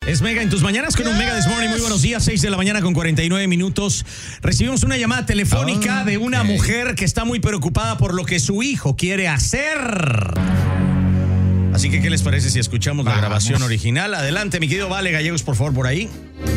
Es Mega en tus mañanas con un Mega This Morning. Muy buenos días, 6 de la mañana con 49 minutos. Recibimos una llamada telefónica de una mujer que está muy preocupada por lo que su hijo quiere hacer. Así que, ¿qué les parece si escuchamos la grabación original? Adelante, mi querido Vale Gallegos, por favor, por ahí.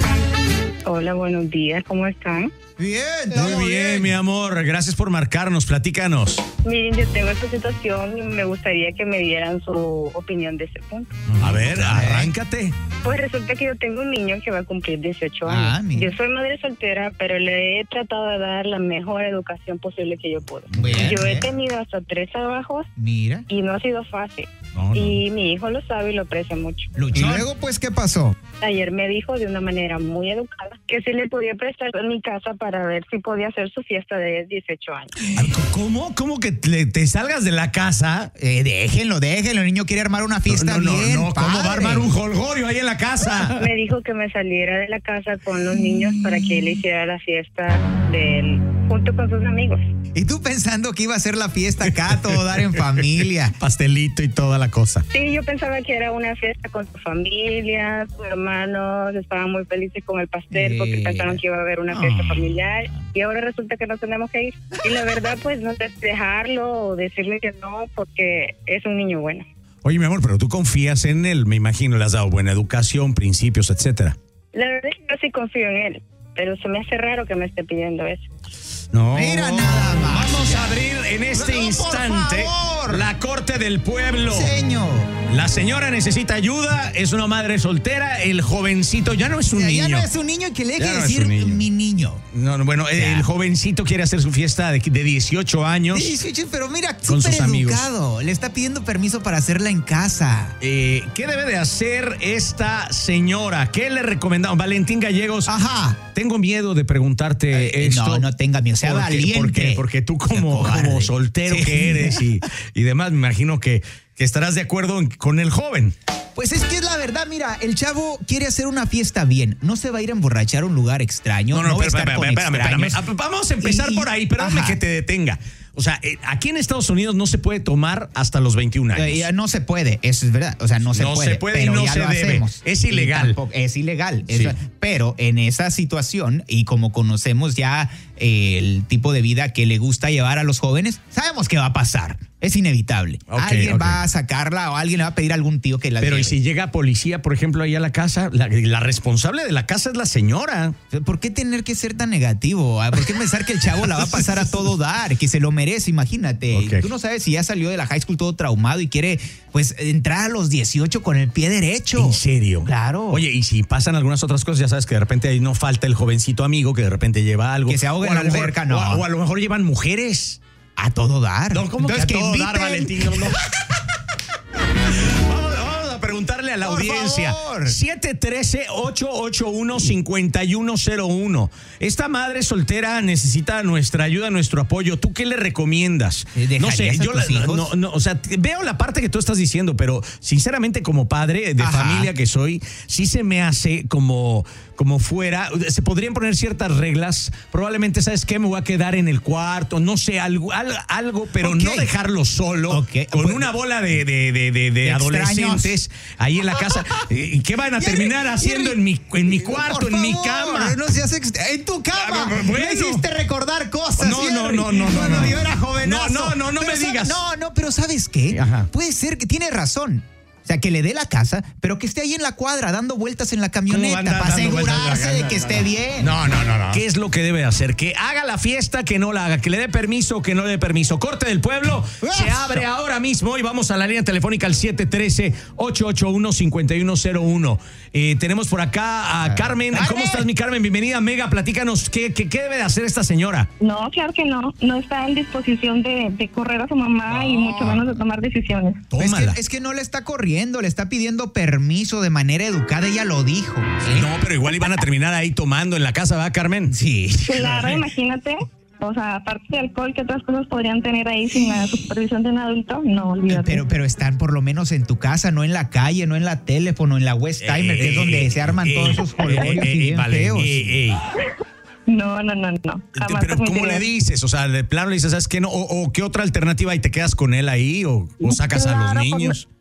Hola, buenos días, ¿cómo están? Bien, muy bien, mi amor. Gracias por marcarnos, platícanos. Miren, yo tengo esta situación y me gustaría que me dieran su opinión de este punto. A ver, arráncate. Pues resulta que yo tengo un niño que va a cumplir 18 años. Yo soy madre soltera, pero le he tratado de dar la mejor educación posible que yo puedo. Yo he tenido hasta 3 trabajos y no ha sido fácil. Y mi hijo lo sabe y lo aprecia mucho. ¿Y luego, pues, qué pasó? Ayer me dijo de una manera muy educada que si le podía prestar mi casa para ver si podía hacer su fiesta de 18 años. ¿Cómo? ¿Cómo que te salgas de la casa? Déjenlo. El niño quiere armar una fiesta bien. No, ¿cómo va a armar un jolgorio ahí en la casa? Me dijo que me saliera de la casa con los niños para que él hiciera la fiesta de él junto con sus amigos. ¿Y tú pensando que iba a ser la fiesta acá, todo dar en familia? Pastelito y toda la cosa. Sí, yo pensaba que era una fiesta con su familia, sus hermanos estaban muy felices con el pastel porque pensaron que iba a haber una fiesta familiar y ahora resulta que no tenemos que ir. Y la verdad, pues no sé, dejarlo o decirle que no porque es un niño bueno. Oye, mi amor, pero tú confías en él, me imagino, le has dado buena educación, principios, etcétera. La verdad es que yo sí confío en él, pero se me hace raro que me esté pidiendo eso. No. Mira nada más. Vamos a abrir en este instante la corte del pueblo. Señor. La señora necesita ayuda, es una madre soltera, el jovencito ya no es un niño. Ya no es un niño y que le deje decir mi niño. No, bueno, el jovencito quiere hacer su fiesta de 18 años. De 18, pero mira, con sus amigos. Educado. Le está pidiendo permiso para hacerla en casa. ¿Qué debe de hacer esta señora? ¿Qué le recomendamos? Valentín Gallegos. Ajá. Tengo miedo de preguntarte esto. No tenga miedo, sea valiente. ¿Por qué? Porque tú como soltero que eres y demás, me imagino que estarás de acuerdo con el joven. Pues es que es la verdad, mira, el chavo quiere hacer una fiesta bien. No se va a ir a emborrachar a un lugar extraño. Espérame. Vamos a empezar por ahí, perdóname que te detenga. O sea, aquí en Estados Unidos no se puede tomar hasta los 21 años. No se puede, eso es verdad. O sea, no se puede. No se puede pero y no ya se lo debe. Hacemos. Es ilegal. Es ilegal. Sí. Pero en esa situación, y como conocemos ya el tipo de vida que le gusta llevar a los jóvenes, sabemos que va a pasar. Es inevitable. Alguien va a sacarla o alguien le va a pedir a algún tío que la Pero lleve. ¿y si llega policía, por ejemplo, ahí a la casa? La responsable de la casa es la señora. ¿Por qué tener que ser tan negativo? ¿Por qué pensar que el chavo la va a pasar a todo dar? Que se lo merece, imagínate. Tú no sabes si ya salió de la high school todo traumado y quiere, pues, entrar a los 18 con el pie derecho. ¿En serio? Claro. Oye, y si pasan algunas otras cosas, ya sabes que de repente ahí no falta el jovencito amigo que de repente lleva algo. Que se ahogue en la alberca, no. O a lo mejor llevan mujeres. A todo dar. No, ¿cómo entonces que a todo inviten? dar, Valentín? No. Vamos a preguntarle a la audiencia. 713-881-5101. Esta madre soltera necesita nuestra ayuda, nuestro apoyo. ¿Tú qué le recomiendas? No sé, yo o sea, veo la parte que tú estás diciendo, pero sinceramente como padre de familia que soy, sí se me hace como fuera, se podrían poner ciertas reglas. Probablemente, ¿sabes qué? Me voy a quedar en el cuarto, no sé, algo, pero no dejarlo solo con una bola de adolescentes ahí en la casa. ¿Y qué van a terminar haciendo en mi cuarto, en mi cama? No seas en tu cama. Bueno. Me hiciste recordar cosas. No. Cuando yo era jovenazo. No me digas. No, pero ¿sabes qué? Puede ser que tiene razón. O sea, que le dé la casa, pero que esté ahí en la cuadra dando vueltas en la camioneta para asegurarse de que esté bien. No. ¿Qué es lo que debe hacer? Que haga la fiesta, que no la haga, que le dé permiso, que no le dé permiso. Corte del pueblo se abre ahora mismo y vamos a la línea telefónica al 713-881-5101. Tenemos por acá a Carmen. ¿Cómo estás, mi Carmen? Bienvenida, Mega. Platícanos, ¿qué debe de hacer esta señora? No, claro que no. No está en disposición de correr a su mamá y mucho menos de tomar decisiones. Es que no le está corriendo. Le está pidiendo permiso de manera educada, ella lo dijo. No, pero igual iban a terminar ahí tomando en la casa, ¿verdad, Carmen? Sí. Claro, imagínate. O sea, aparte de alcohol, ¿qué otras cosas podrían tener ahí sin la supervisión de un adulto? No, olvídate. Pero están por lo menos en tu casa, no en la calle, no en la teléfono, en la West Timer, que es donde se arman todos esos jolgorios y bien feos. No. Pero ¿cómo le dices? O sea, de plano le dices, ¿sabes qué? No, o ¿qué otra alternativa? ¿Y te quedas con él ahí? ¿O sacas a los niños?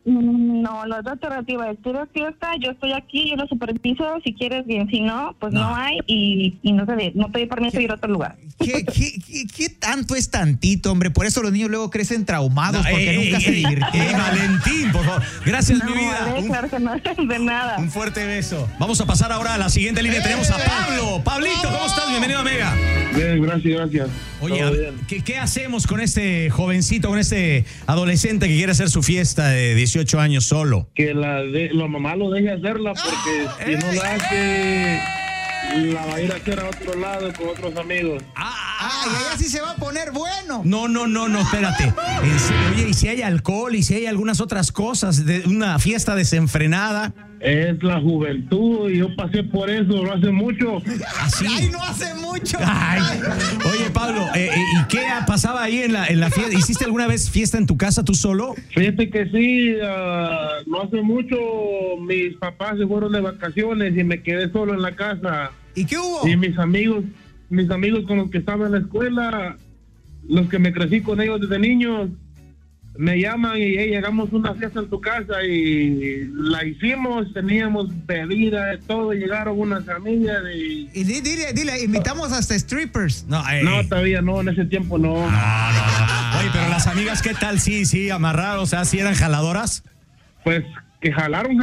No, la otra alternativa es ir a fiesta, yo estoy aquí, yo lo superviso, si quieres bien, si no, pues no hay y no pedí permiso de ir a otro lugar. ¿Qué tanto es tantito, hombre? Por eso los niños luego crecen traumados porque nunca se divirtieron. Valentín, por favor. Gracias, mi vida. Vale, claro que no, de nada. Un fuerte beso. Vamos a pasar ahora a la siguiente línea. Tenemos a Pablo. Pablito, ¿cómo estás? Bienvenido a Mega. Bien, gracias. Oye, ¿qué hacemos con este jovencito, con este adolescente que quiere hacer su fiesta de 18 años solo? Que la mamá lo deje hacerla porque si no la hace, la va a ir a hacer a otro lado con otros amigos. Y ahí sí se va a poner bueno. No, espérate. En serio, oye, ¿y si hay alcohol? ¿Y si hay algunas otras cosas? De una fiesta desenfrenada. Es la juventud y yo pasé por eso no hace mucho. ¿Así? ¡Ay, no hace mucho! Oye, Pablo, ¿y qué pasaba ahí en la fiesta? ¿Hiciste alguna vez fiesta en tu casa tú solo? Fíjate que sí, no hace mucho mis papás se fueron de vacaciones y me quedé solo en la casa. ¿Y qué hubo? Y mis amigos con los que estaba en la escuela, los que me crecí con ellos desde niños, me llaman y llegamos a una fiesta en tu casa y la hicimos, teníamos bebida de todo, llegaron unas familias y dile, invitamos hasta strippers. No, todavía no, en ese tiempo no. Oye, pero las amigas, ¿qué tal? Sí, amarraron, o sea, ¿sí eran jaladoras? Pues que jalaron.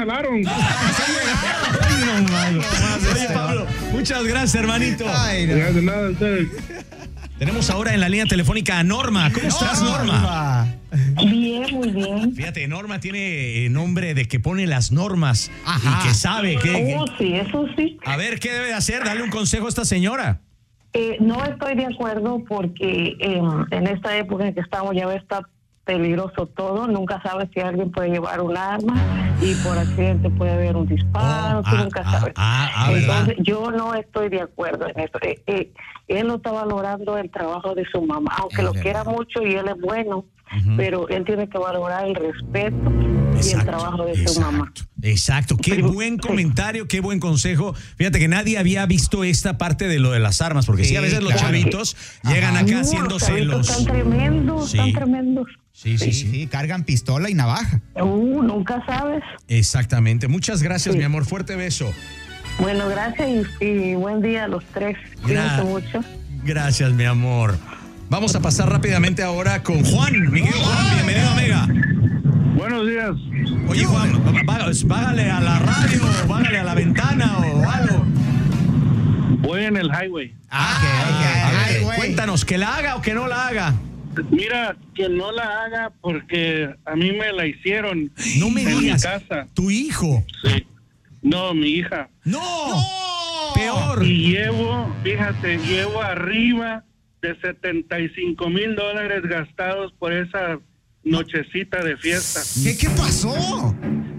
Oye, Pablo, muchas gracias, hermanito. Gracias de nada a ustedes. Tenemos ahora en la línea telefónica a Norma. ¿Cómo estás, Norma? Bien, muy bien. Fíjate, Norma tiene nombre de que pone las normas y que sabe que... Sí, eso sí. A ver, ¿qué debe de hacer? Dale un consejo a esta señora. No estoy de acuerdo porque en esta época en que estamos ya está peligroso todo, nunca sabes si alguien puede llevar un arma y por accidente puede haber un disparo, tú nunca sabes. Entonces yo no estoy de acuerdo en eso. Él no está valorando el trabajo de su mamá, aunque lo quiera mucho y él es bueno, pero él tiene que valorar el respeto y el trabajo de su mamá. Exacto, qué buen comentario, qué buen consejo. Fíjate que nadie había visto esta parte de lo de las armas, porque sí, a veces los chavitos llegan acá haciéndose los... Están tremendos, están tremendos. Sí, cargan pistola y navaja. Nunca sabes. Exactamente. Muchas gracias, mi amor. Fuerte beso. Bueno, gracias y buen día a los tres. Cuídense mucho. Gracias, mi amor. Vamos a pasar rápidamente ahora con Juan. Mi querido Juan, bienvenido a Mega. Buenos días. Oye, Juan, bájale a la radio, bájale a la ventana o algo. Voy en el highway. Cuéntanos, ¿que la haga o que no la haga? Mira, que no la haga porque a mí me la hicieron. No me digas. En mi casa. ¿Tu hijo? Sí. No, mi hija. ¡No! Peor. Y llevo arriba de $75,000 gastados por esa nochecita de fiesta. ¿Qué pasó?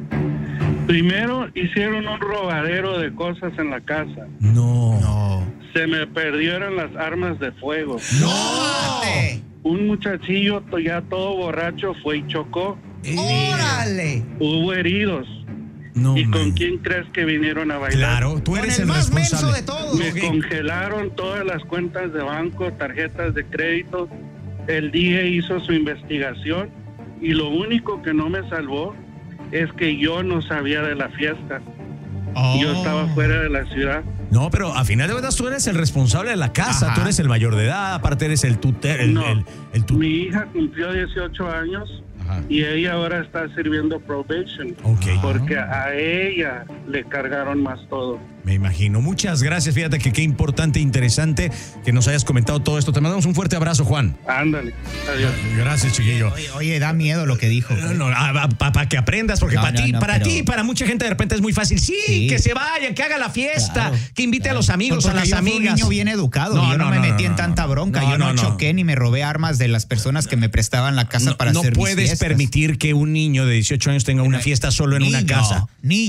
Primero hicieron un robadero de cosas en la casa. No. Se me perdieron las armas de fuego. ¡No! Un muchachillo ya todo borracho fue y chocó. ¡Órale! Hubo heridos. No, ¿Y con man. quién crees que vinieron a bailar? Claro, tú eres el más responsable. menso de todos. Me congelaron todas las cuentas de banco, tarjetas de crédito. El DEA hizo su investigación y lo único que no me salvó es que yo no sabía de la fiesta. Yo estaba fuera de la ciudad. No, pero a final de cuentas tú eres el responsable de la casa, tú eres el mayor de edad, aparte eres el tutor. Mi hija cumplió 18 años. Y ella ahora está sirviendo probation. Porque a ella le cargaron más todo. Me imagino. Muchas gracias. Fíjate que qué importante e interesante que nos hayas comentado todo esto. Te mandamos un fuerte abrazo, Juan. Ándale. Adiós. Gracias, chiquillo. Oye, da miedo lo que dijo. Para que aprendas, porque para ti, para mucha gente de repente es muy fácil. Sí, que se vayan, que haga la fiesta, que invite a los amigos, a las amigas. Yo fui un niño bien educado. Yo no me metí en tanta bronca. Yo no choqué ni me robé armas de las personas que me prestaban la casa para hacer mis fiestas. No puedes permitir que un niño de 18 años tenga una fiesta solo en una casa.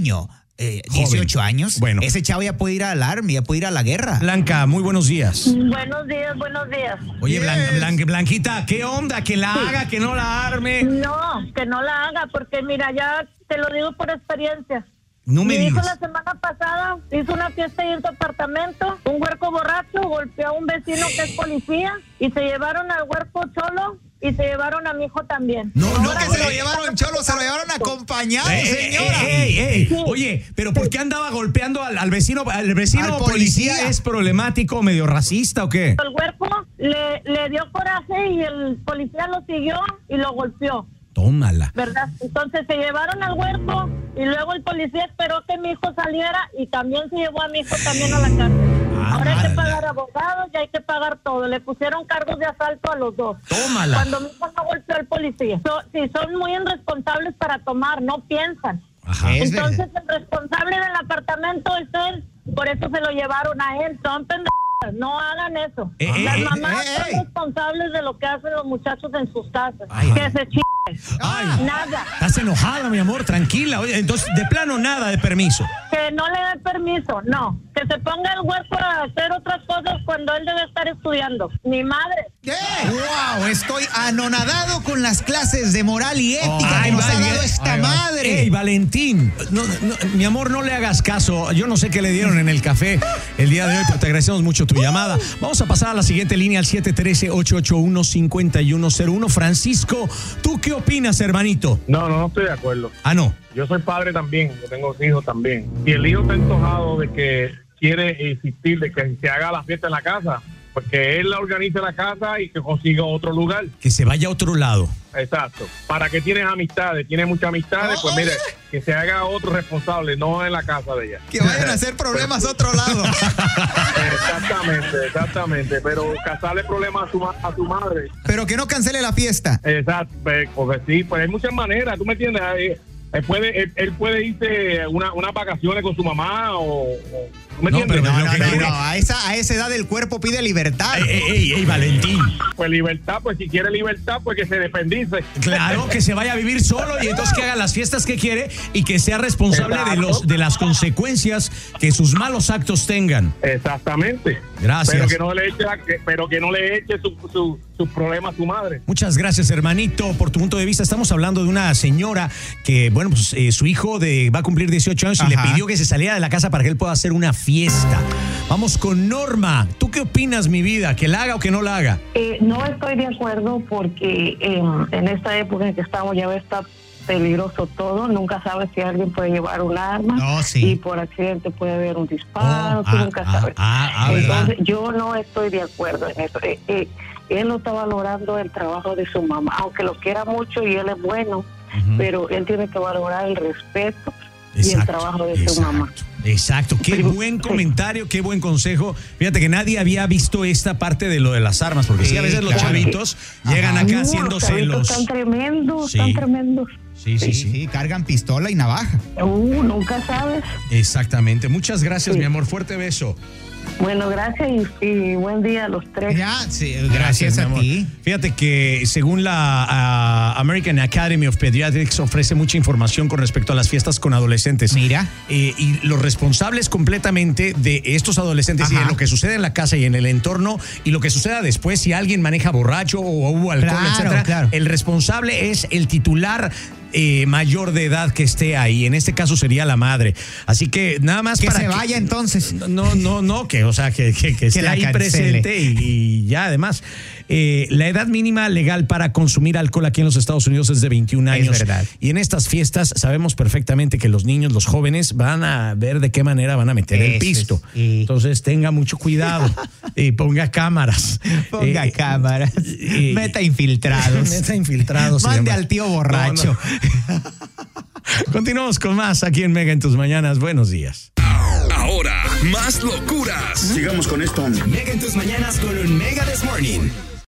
18 años. Bueno. Ese chavo ya puede ir al army, ya puede ir a la guerra. Blanca, muy buenos días. Buenos días. Oye, Blanquita, ¿qué onda? ¿Que la haga, que no la arme? No, que no la haga, porque mira, ya te lo digo por experiencia. No me digas. Mi hijo la semana pasada hizo una fiesta en su apartamento, un huerco borracho golpeó a un vecino que es policía y se llevaron al huerco solo y se llevaron a mi hijo también. No que se lo llevaron cholo, se lo llevaron acompañado, señora. Sí. Oye, pero ¿por qué andaba golpeando al vecino? ¿Al vecino policía es problemático, medio racista o qué? El huerco le dio coraje y el policía lo siguió y lo golpeó. Tómala. ¿Verdad? Entonces se llevaron al huerco y luego el policía esperó que mi hijo saliera y también se llevó a mi hijo también a la cárcel. Ahora hay que pagar abogados y hay que pagar todo. Le pusieron cargos de asalto a los dos. Tómala. Cuando mi hijo no golpeó al policía. Si son muy irresponsables para tomar, no piensan. Ajá. Entonces el responsable del apartamento es él. Por eso se lo llevaron a él. Son pendejos. No hagan eso. Las mamás son responsables de lo que hacen los muchachos en sus casas. Que se nada. Estás enojada, mi amor, tranquila. Oye, entonces, de plano, nada de permiso. Que no le dé permiso, no. Que se ponga el huerco a hacer otras cosas cuando él debe estar estudiando. Mi madre. ¿Qué? ¡Wow! Estoy anonadado con las clases de moral y ética que nos ha dado esta madre. ¡Ey, Valentín! No, mi amor, no le hagas caso. Yo no sé qué le dieron en el café el día de hoy, pero te agradecemos mucho tu llamada. Vamos a pasar a la siguiente línea, al 713-881-5101. Francisco, ¿tú qué opinas, hermanito? No estoy de acuerdo. Ah, no. Yo soy padre también, yo tengo hijos también. Si el hijo está antojado de que quiere insistir de que se haga la fiesta en la casa, porque él la organiza en la casa y que consiga otro lugar. Que se vaya a otro lado. Exacto. ¿Para qué tienes amistades? Tiene muchas amistades, pues mire, que se haga otro responsable, no en la casa de ella. Que vayan a hacer problemas a otro lado. Exactamente. Pero causarle problemas a su madre. Pero que no cancele la fiesta. Exacto. Pues sí, pues hay muchas maneras, ¿tú me entiendes? Él puede irse unas vacaciones con su mamá o ¿me entiendes? No, a esa edad el cuerpo pide libertad. Ey, Valentín. Pues libertad, pues si quiere libertad, pues que se dependice. Claro, que se vaya a vivir solo y entonces que haga las fiestas que quiere y que sea responsable de las consecuencias que sus malos actos tengan. Exactamente. Gracias. Pero que no le eche sus problemas a su madre. Muchas gracias, hermanito, por tu punto de vista. Estamos hablando de una señora que, bueno, pues su hijo va a cumplir 18 años y le pidió que se saliera de la casa para que él pueda hacer una fiesta. Vamos con Norma. ¿Tú qué opinas, mi vida? ¿Que la haga o que no la haga? No estoy de acuerdo porque en esta época en que estamos ya está peligroso todo. Nunca sabes si alguien puede llevar un arma y por accidente puede haber un disparo. Tú nunca sabes. Entonces yo no estoy de acuerdo en eso. Él no está valorando el trabajo de su mamá, aunque lo quiera mucho y él es bueno, pero él tiene que valorar el respeto y el trabajo de su mamá. Exacto, qué buen comentario, qué buen consejo. Fíjate que nadie había visto esta parte de lo de las armas, porque sí, a veces los chavitos llegan acá haciéndose los... Están tremendos, están tremendos. Sí, cargan pistola y navaja. Nunca sabes. Exactamente, muchas gracias, mi amor, fuerte beso. Bueno, gracias y buen día a los tres. Gracias a ti. Fíjate que según la American Academy of Pediatrics ofrece mucha información con respecto a las fiestas con adolescentes. Mira. Y los responsables completamente de estos adolescentes y de lo que sucede en la casa y en el entorno y lo que suceda después si alguien maneja borracho o hubo alcohol, etcétera. Claro. El responsable es el titular mayor de edad que esté ahí. En este caso sería la madre. Así que nada más que para se vaya entonces. No, que esté ahí presente y ya además. La edad mínima legal para consumir alcohol aquí en los Estados Unidos es de 21 años. Es verdad. Y en estas fiestas sabemos perfectamente que los niños, los jóvenes, van a ver de qué manera van a meter el pisto. Entonces tenga mucho cuidado y ponga cámaras. Meta infiltrados. Mande al tío borracho. Continuamos con más aquí en Mega en tus mañanas. Buenos días. Ahora, más locuras. Sigamos con esto. Mega en tus mañanas con un Mega This Morning.